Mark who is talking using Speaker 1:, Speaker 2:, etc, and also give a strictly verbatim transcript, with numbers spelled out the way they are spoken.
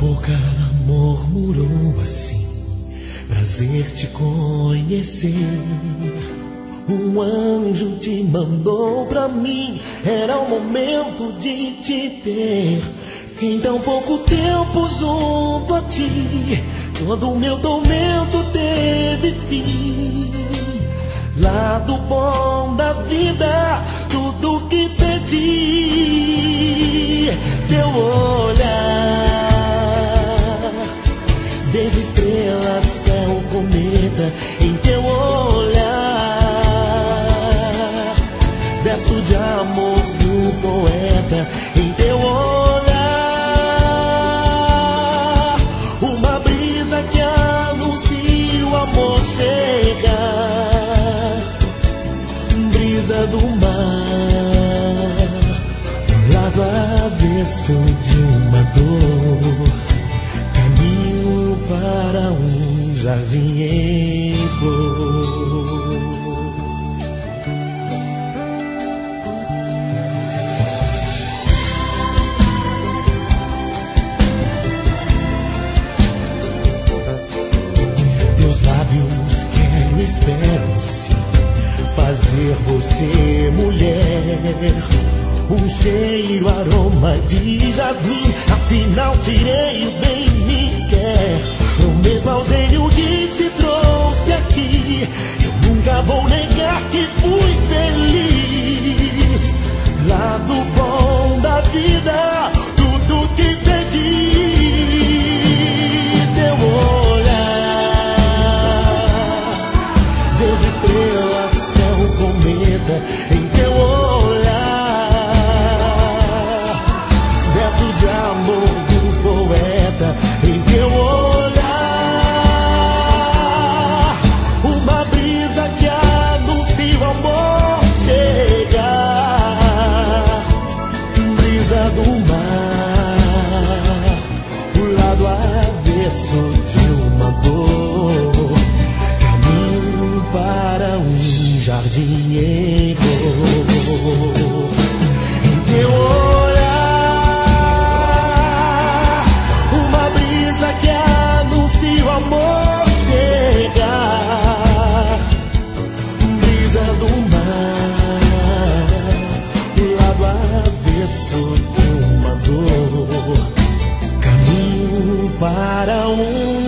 Speaker 1: boca murmurou assim: prazer te conhecer. Um anjo te mandou pra mim, era o momento de te ter. Em tão pouco tempo junto a ti, todo o meu tormento teve fim. Lado bom da vida, tudo que pedi. Teu olhar, vejo estrelas, céu, cometa. Em teu olhar, verso de amor do poeta. Em teu olhar, uma brisa que anuncia o amor chegar. Brisa do mar, lado avesso de uma dor. Caminho para um jardim em flor. Teus lábios quero, espero sim fazer você mulher. Um cheiro, aroma de jasmim, afinal tirei o bem me quer. Prometo ao gênio que te trouxe aqui, eu nunca vou negar que fui feliz. Lado bom da vida, tudo que pedi. Teu olhar, Deus, estrela, céu, cometa. Em teu olhar, verso de amor do poeta. Em teu olhar, uma brisa que anuncia o amor chegar. Brisa do mar, o lado avesso de uma dor. Caminho para um jardim em flor. Em teu olhar, uma brisa que anuncia o amor chegar. Brisa do mar, o lado avesso de uma dor. Caminho para um